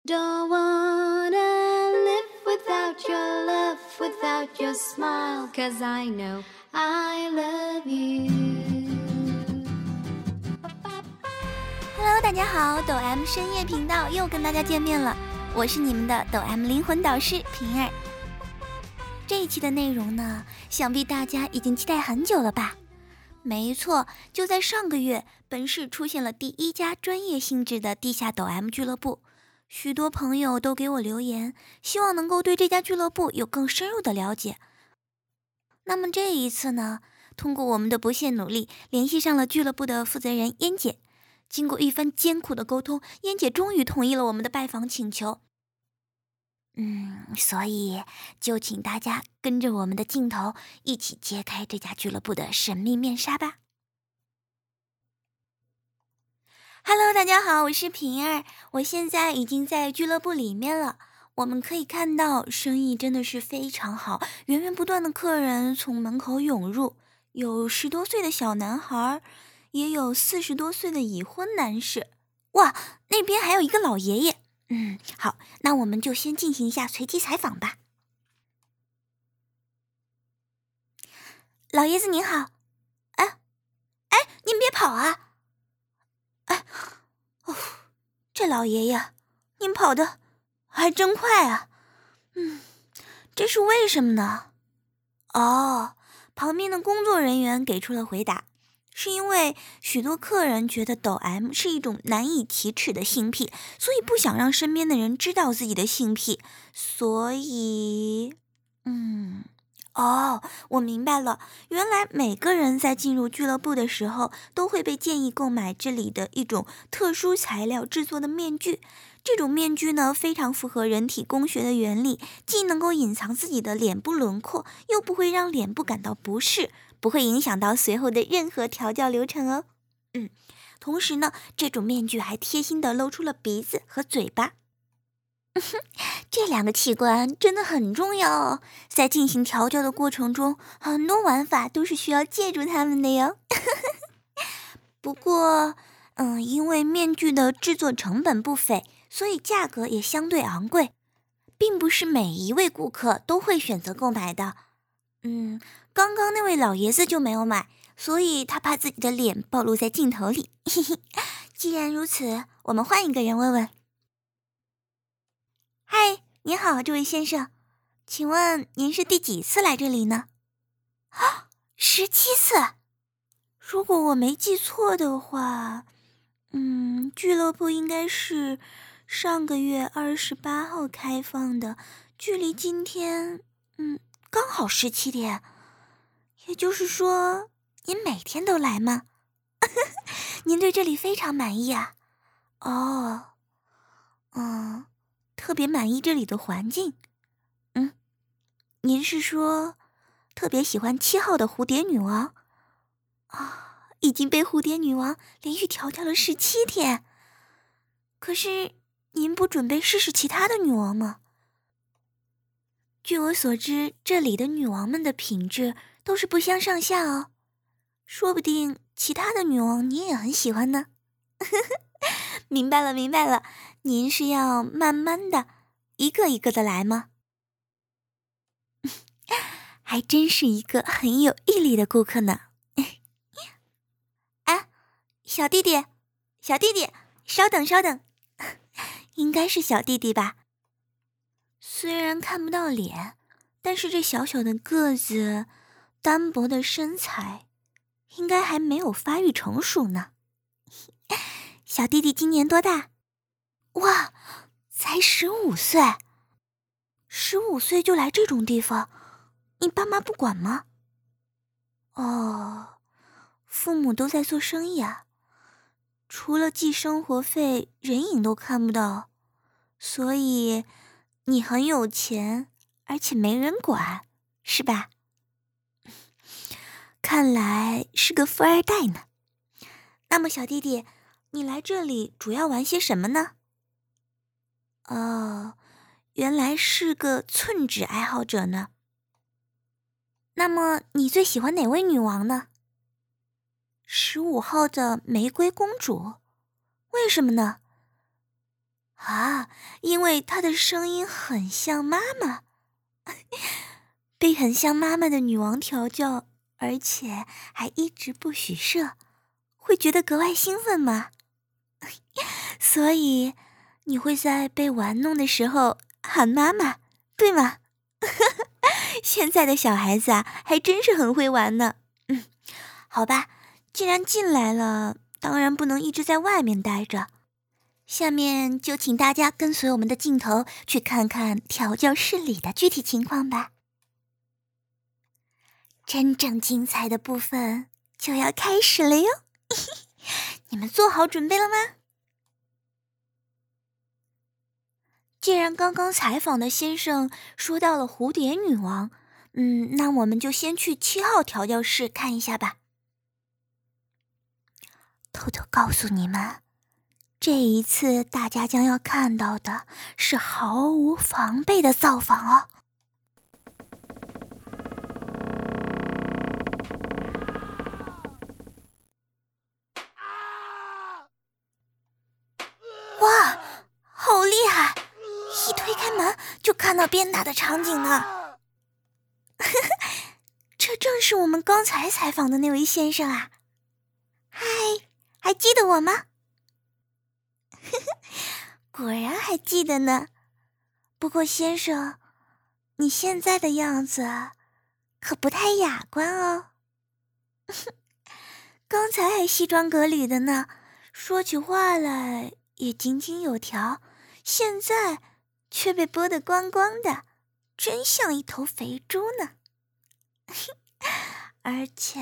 Don't wanna live without your love, without your smile, 'cause I know I love you. Hello， 大家好，抖 M 深夜频道又跟大家见面了，我是你们的抖 M 灵魂导师平儿。这一期的内容呢，想必大家已经期待很久了吧？没错，就在上个月，本市出现了第一家专业性质的地下抖 M 俱乐部。许多朋友都给我留言，希望能够对这家俱乐部有更深入的了解。那么这一次呢，通过我们的不懈努力，联系上了俱乐部的负责人燕姐。经过一番艰苦的沟通，燕姐终于同意了我们的拜访请求。所以就请大家跟着我们的镜头一起揭开这家俱乐部的神秘面纱吧。Hello， 大家好，我是平儿，我现在已经在俱乐部里面了。我们可以看到，生意真的是非常好，源源不断的客人从门口涌入，有10多岁的小男孩，也有40多岁的已婚男士。哇，那边还有一个老爷爷。好，那我们就先进行一下随机采访吧。老爷子您好。您别跑啊。这老爷爷，您跑得还真快啊。这是为什么呢？旁边的工作人员给出了回答，是因为许多客人觉得抖 M 是一种难以启齿的性癖，所以不想让身边的人知道自己的性癖，所以我明白了，原来每个人在进入俱乐部的时候都会被建议购买这里的一种特殊材料制作的面具。这种面具呢，非常符合人体工学的原理，既能够隐藏自己的脸部轮廓，又不会让脸部感到不适，不会影响到随后的任何调教流程哦。同时呢，这种面具还贴心地露出了鼻子和嘴巴。这2个器官真的很重要哦，在进行调教的过程中，很多玩法都是需要借助它们的哟。不过，因为面具的制作成本不菲，所以价格也相对昂贵，并不是每一位顾客都会选择购买的。刚刚那位老爷子就没有买，所以他怕自己的脸暴露在镜头里。既然如此，我们换一个人问问。嗨，你好，这位先生，请问您是第几次来这里呢？17次。如果我没记错的话，俱乐部应该是上个月28号开放的，距离今天，刚好17天。也就是说，您每天都来吗？您对这里非常满意啊？特别满意这里的环境。您是说特别喜欢7号的蝴蝶女王？已经被蝴蝶女王连续调教了17天。可是您不准备试试其他的女王吗？据我所知，这里的女王们的品质都是不相上下哦，说不定其他的女王你也很喜欢呢。明白了，您是要慢慢的一个一个的来吗？还真是一个很有毅力的顾客呢。小弟弟，稍等，应该是小弟弟吧？虽然看不到脸，但是这小小的个子，单薄的身材，应该还没有发育成熟呢。小弟弟今年多大？哇，才15岁。15岁就来这种地方，你爸妈不管吗？父母都在做生意啊，除了寄生活费，人影都看不到，所以你很有钱，而且没人管，是吧？看来是个富二代呢。那么小弟弟，你来这里主要玩些什么呢？原来是个寸指爱好者呢。那么你最喜欢哪位女王呢？15号的玫瑰公主。为什么呢？ 啊，因为她的声音很像妈妈。被很像妈妈的女王调教，而且还一直不许射，会觉得格外兴奋吗？所以你会在被玩弄的时候喊妈妈，对吗？现在的小孩子啊，还真是很会玩呢。好吧，既然进来了，当然不能一直在外面待着。下面就请大家跟随我们的镜头去看看调教室里的具体情况吧。真正精彩的部分就要开始了哟，你们做好准备了吗？既然刚刚采访的先生说到了蝴蝶女王，那我们就先去7号调教室看一下吧。偷偷告诉你们，这一次大家将要看到的是毫无防备的造访哦。哇，好厉害！一推开门就看到鞭打的场景呢。这正是我们刚才采访的那位先生啊。嗨，还记得我吗？果然还记得呢。不过先生，你现在的样子可不太雅观哦。刚才还西装革履的呢，说起话来也井井有条，现在却被剥得光光的，真像一头肥猪呢。而且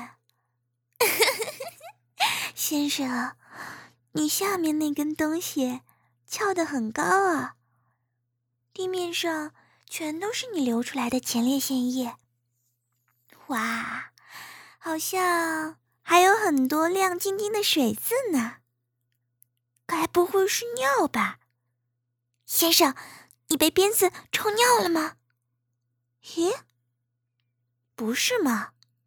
先生，你下面那根东西翘得很高啊，地面上全都是你流出来的前列腺液。哇，好像还有很多亮晶晶的水渍呢，该不会是尿吧？先生，你被鞭子抽尿了吗？咦，不是吗？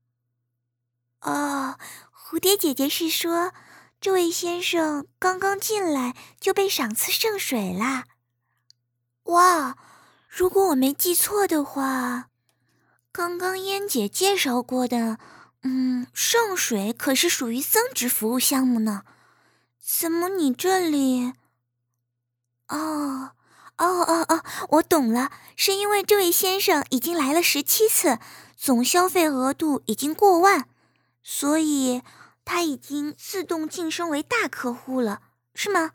哦，蝴蝶姐姐是说，这位先生刚刚进来就被赏赐圣水啦。哇，如果我没记错的话，刚刚燕姐介绍过的，圣水可是属于增值服务项目呢。怎么你这里？哦，我懂了，是因为这位先生已经来了17次，总消费额度已经过万，所以他已经自动晋升为大客户了，是吗？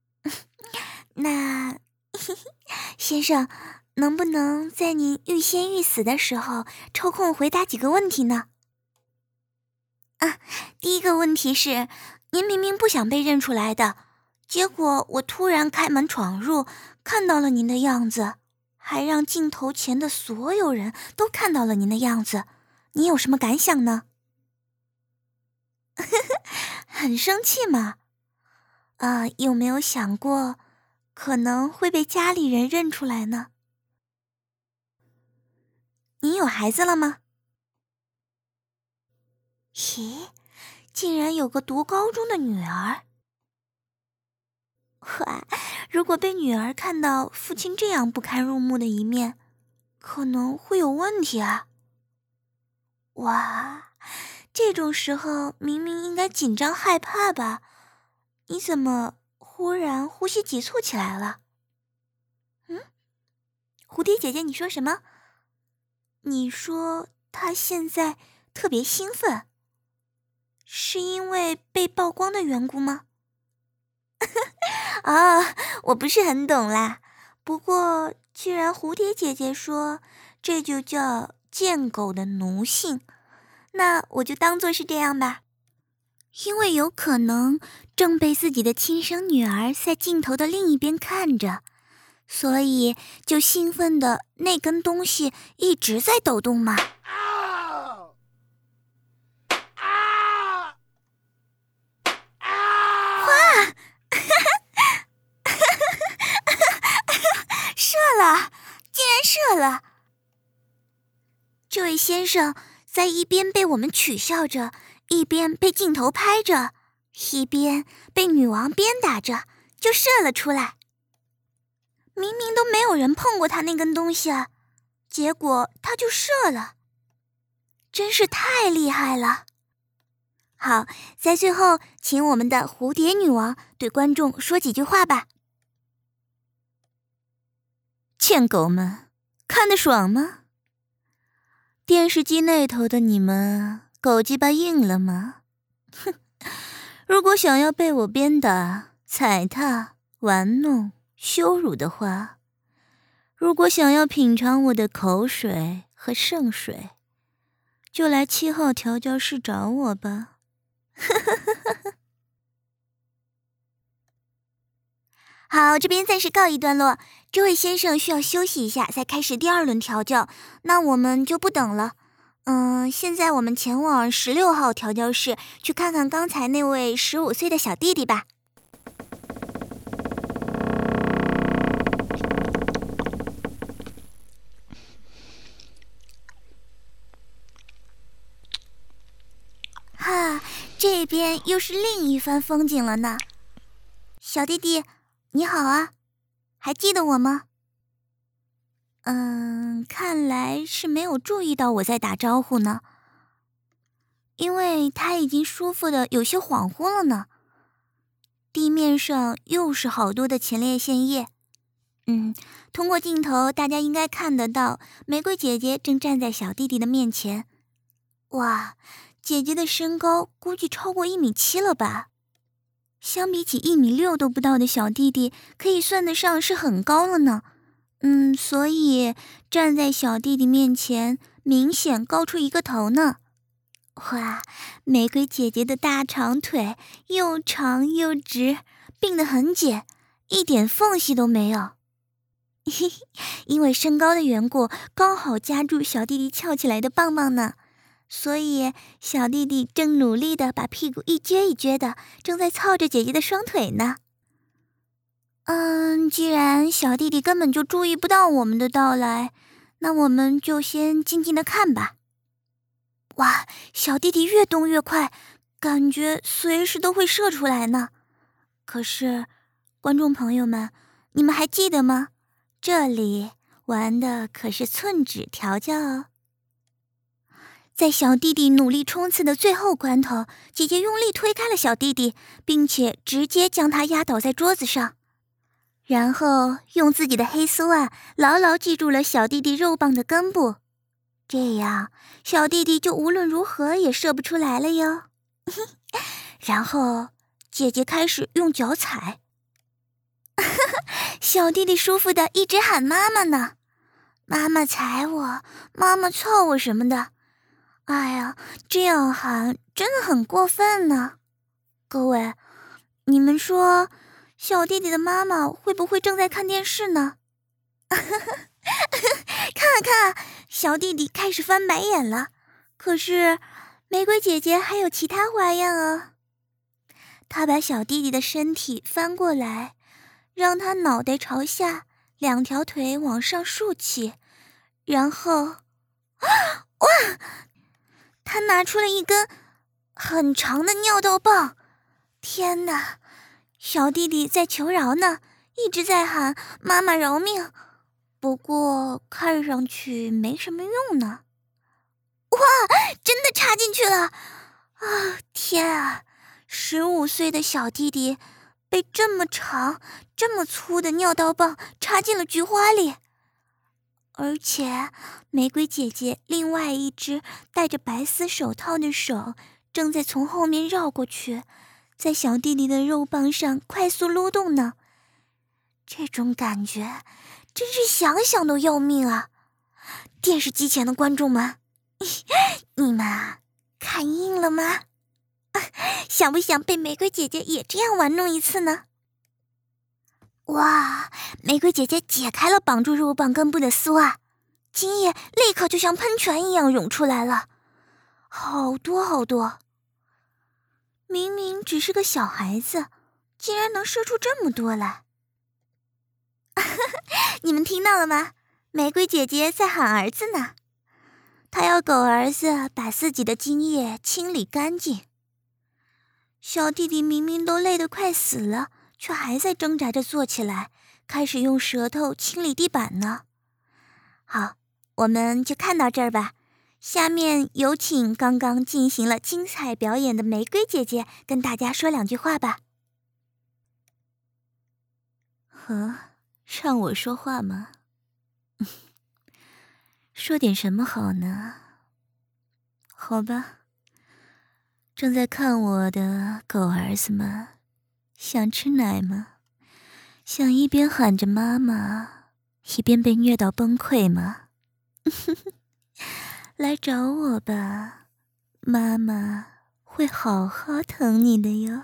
那先生，能不能在您欲仙欲死的时候抽空回答几个问题呢？第一个问题是，您明明不想被认出来的，结果我突然开门闯入，看到了您的样子，还让镜头前的所有人都看到了您的样子，你有什么感想呢？很生气吗？有没有想过可能会被家里人认出来呢？你有孩子了吗？咦，竟然有个读高中的女儿。哇，如果被女儿看到父亲这样不堪入目的一面，可能会有问题啊。哇，这种时候明明应该紧张害怕吧，你怎么忽然呼吸急促起来了？蝴蝶姐姐，你说什么？你说她现在特别兴奋，是因为被曝光的缘故吗？我不是很懂啦。不过既然蝴蝶姐姐说这就叫贱狗的奴性，那我就当作是这样吧。因为有可能正被自己的亲生女儿在镜头的另一边看着，所以就兴奋的那根东西一直在抖动嘛。哇！射了，竟然射了！这位先生在一边被我们取笑着，一边被镜头拍着，一边被女王鞭打着，就射了出来。 有人碰过他那根东西啊，结果他就射了，真是太厉害了。好，在最后，请我们的蝴蝶女王对观众说几句话吧。贱狗们，看得爽吗？电视机那头的你们，狗鸡巴硬了吗？哼，如果想要被我鞭打、踩踏、玩弄、羞辱的话，如果想要品尝我的口水和圣水，就来7号调教室找我吧。好，这边暂时告一段落。这位先生需要休息一下，再开始第2轮调教，那我们就不等了。现在我们前往16号调教室，去看看刚才那位15岁的小弟弟吧。哈，这边又是另一番风景了呢。小弟弟，你好啊，还记得我吗？看来是没有注意到我在打招呼呢，因为他已经舒服的有些恍惚了呢。地面上又是好多的前列腺液。通过镜头大家应该看得到，玫瑰姐姐正站在小弟弟的面前。哇，姐姐的身高估计超过1.7米了吧？相比起1.6米都不到的小弟弟，可以算得上是很高了呢。所以站在小弟弟面前，明显高出一个头呢。哇，玫瑰姐姐的大长腿又长又直，并得很紧，一点缝隙都没有。因为身高的缘故，刚好夹住小弟弟翘起来的棒棒呢。所以小弟弟正努力地把屁股一撅一撅的，正在操着姐姐的双腿呢。既然小弟弟根本就注意不到我们的到来，那我们就先静静的看吧。哇，小弟弟越动越快，感觉随时都会射出来呢。可是，观众朋友们，你们还记得吗？这里玩的可是寸指调教哦。在小弟弟努力冲刺的最后关头，姐姐用力推开了小弟弟，并且直接将他压倒在桌子上，然后用自己的黑丝袜牢牢记住了小弟弟肉棒的根部，这样小弟弟就无论如何也射不出来了哟。然后姐姐开始用脚踩，小弟弟舒服的一直喊妈妈呢，妈妈踩我，妈妈操我什么的。哎呀，这样喊真的很过分呢。各位，你们说小弟弟的妈妈会不会正在看电视呢？看，小弟弟开始翻白眼了。可是玫瑰姐姐还有其他花样啊。她把小弟弟的身体翻过来，让他脑袋朝下，2条腿往上竖起，然后哇，他拿出了一根很长的尿道棒。天哪，小弟弟在求饶呢，一直在喊妈妈饶命，不过看上去没什么用呢。哇，真的插进去了啊！天啊，15岁的小弟弟被这么长这么粗的尿道棒插进了菊花里，而且玫瑰姐姐另外一只戴着白丝手套的手正在从后面绕过去，在小弟弟的肉棒上快速撸动呢。这种感觉真是想想都要命啊！电视机前的观众们，你们看硬了吗？想不想被玫瑰姐姐也这样玩弄一次呢？哇，玫瑰姐姐解开了绑住肉棒根部的丝袜，精液立刻就像喷泉一样涌出来了，好多好多。明明只是个小孩子，竟然能射出这么多来。你们听到了吗？玫瑰姐姐在喊儿子呢，她要狗儿子把自己的精液清理干净。小弟弟明明都累得快死了，却还在挣扎着坐起来， 开始用舌头清理地板呢。好，我们就看到这儿吧。下面有请刚刚进行了精彩表演的玫瑰姐姐跟大家说2句话吧。让我说话吗？说点什么好呢？好吧，正在看我的狗儿子们，想吃奶吗？想一边喊着妈妈，一边被虐到崩溃吗？来找我吧，妈妈会好好疼你的哟。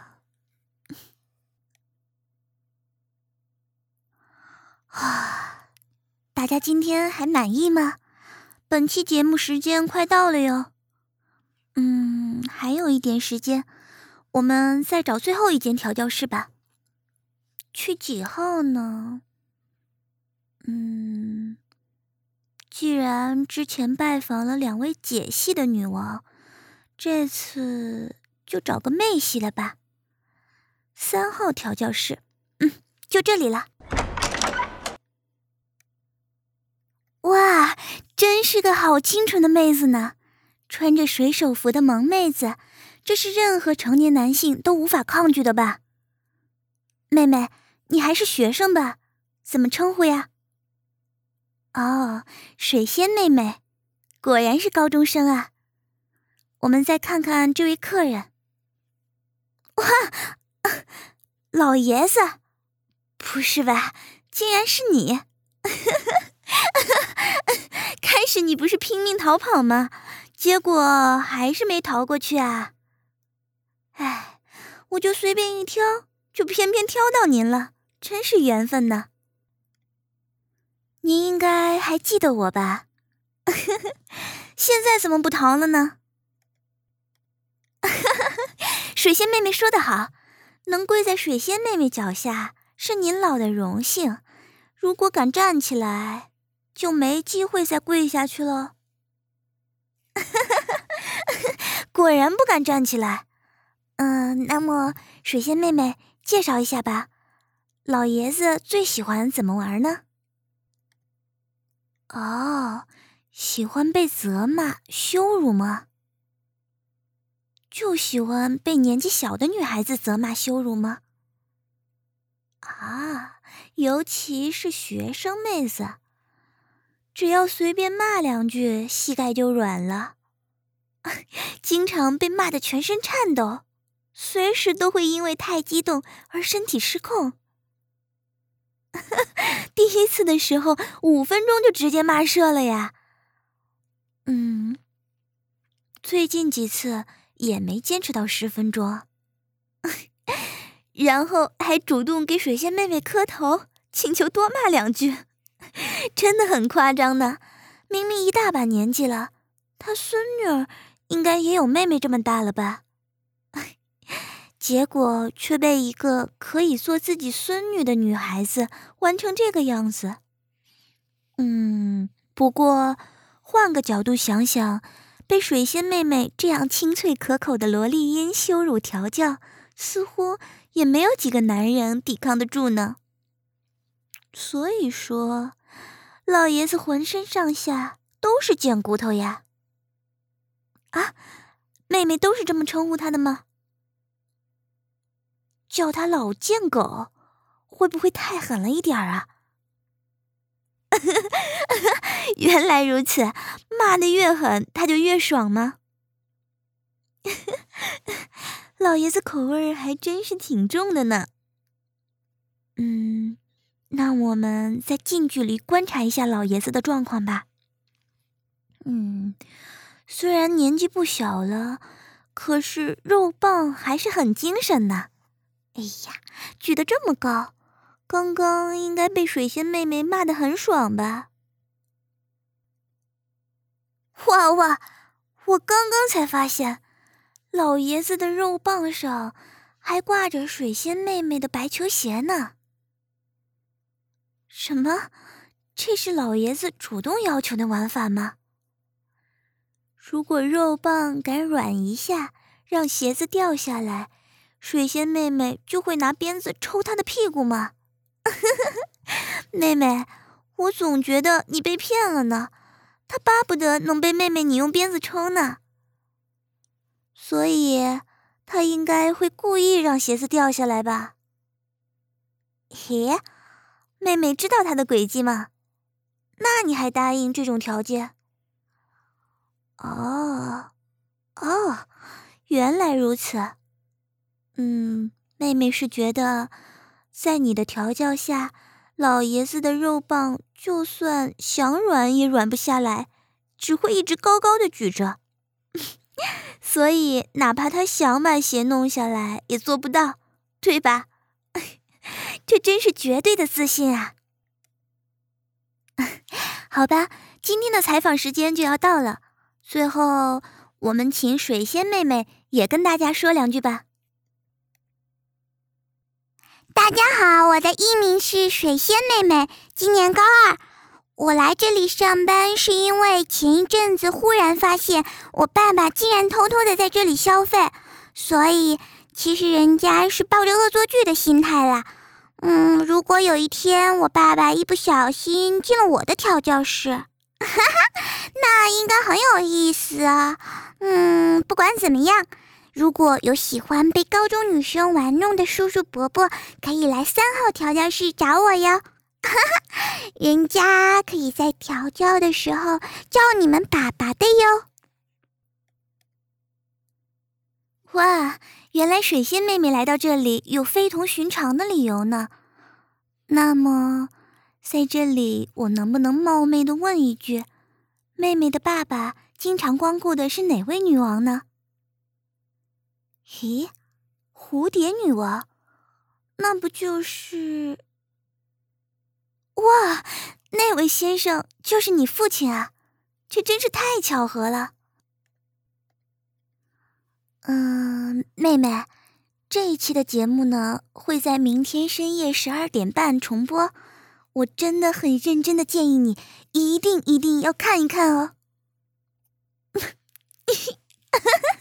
大家今天还满意吗？本期节目时间快到了哟。还有一点时间，我们再找最后一间调教室吧。去几号呢？既然之前拜访了2位姐系的女王，这次就找个妹系的吧。3号调教室，就这里了。哇，真是个好清纯的妹子呢，穿着水手服的萌妹子，这是任何成年男性都无法抗拒的吧？妹妹，你还是学生吧？怎么称呼呀？哦，水仙妹妹，果然是高中生啊。我们再看看这位客人。哇，老爷子，不是吧？竟然是你！开始你不是拼命逃跑吗？结果还是没逃过去啊。哎，我就随便一挑，就偏偏挑到您了，真是缘分呢。您应该还记得我吧？现在怎么不逃了呢？水仙妹妹说得好，能跪在水仙妹妹脚下是您老的荣幸，如果敢站起来，就没机会再跪下去了。果然不敢站起来。那么水仙妹妹介绍一下吧，老爷子最喜欢怎么玩呢？哦，喜欢被责骂、羞辱吗？就喜欢被年纪小的女孩子责骂、羞辱吗？啊，尤其是学生妹子，只要随便骂2句，膝盖就软了，经常被骂得全身颤抖，随时都会因为太激动而身体失控。第一次的时候5分钟就直接骂射了呀。最近几次也没坚持到10分钟。然后还主动给水仙妹妹磕头，请求多骂2句，真的很夸张呢。明明一大把年纪了，她孙女儿应该也有妹妹这么大了吧？结果却被一个可以做自己孙女的女孩子玩成这个样子。不过换个角度想想，被水仙妹妹这样清脆可口的萝莉音羞辱调教，似乎也没有几个男人抵抗得住呢。所以说，老爷子浑身上下都是贱骨头呀。啊，妹妹都是这么称呼他的吗？叫他老贱狗，会不会太狠了一点啊？原来如此，骂得越狠，他就越爽吗？老爷子口味还真是挺重的呢。那我们再近距离观察一下老爷子的状况吧。虽然年纪不小了，可是肉棒还是很精神呢。哎呀，举得这么高，刚刚应该被水仙妹妹骂得很爽吧？哇，我刚刚才发现，老爷子的肉棒上还挂着水仙妹妹的白球鞋呢。什么？这是老爷子主动要求的玩法吗？如果肉棒敢软一下，让鞋子掉下来，水仙妹妹就会拿鞭子抽他的屁股吗？ 妹妹，我总觉得你被骗了呢，他巴不得能被妹妹你用鞭子抽呢。所以他应该会故意让鞋子掉下来吧？嘿，妹妹知道他的诡计吗？那你还答应这种条件？哦，原来如此。妹妹是觉得，在你的调教下，老爷子的肉棒就算想软也软不下来，只会一直高高的举着。所以哪怕他想把鞋弄下来，也做不到，对吧？这真是绝对的自信啊！好吧，今天的采访时间就要到了，最后我们请水仙妹妹也跟大家说两句吧。 大家好，我的艺名是水仙妹妹，今年高2。我来这里上班是因为前一阵子忽然发现我爸爸竟然偷偷的在这里消费，所以其实人家是抱着恶作剧的心态啦。如果有一天我爸爸一不小心进了我的调教室，那应该很有意思啊。不管怎么样，如果有喜欢被高中女生玩弄的叔叔伯伯，可以来3号调教室找我哟。人家可以在调教的时候叫你们爸爸的哟。 哇，原来水仙妹妹来到这里有非同寻常的理由呢。那么，在这里我能不能冒昧地问一句，妹妹的爸爸经常光顾的是哪位女王呢？咦，蝴蝶女王？那不就是……哇，那位先生就是你父亲啊，这真是太巧合了。妹妹，这一期的节目呢，会在明天深夜12点半重播，我真的很认真的建议你，一定要看一看哦。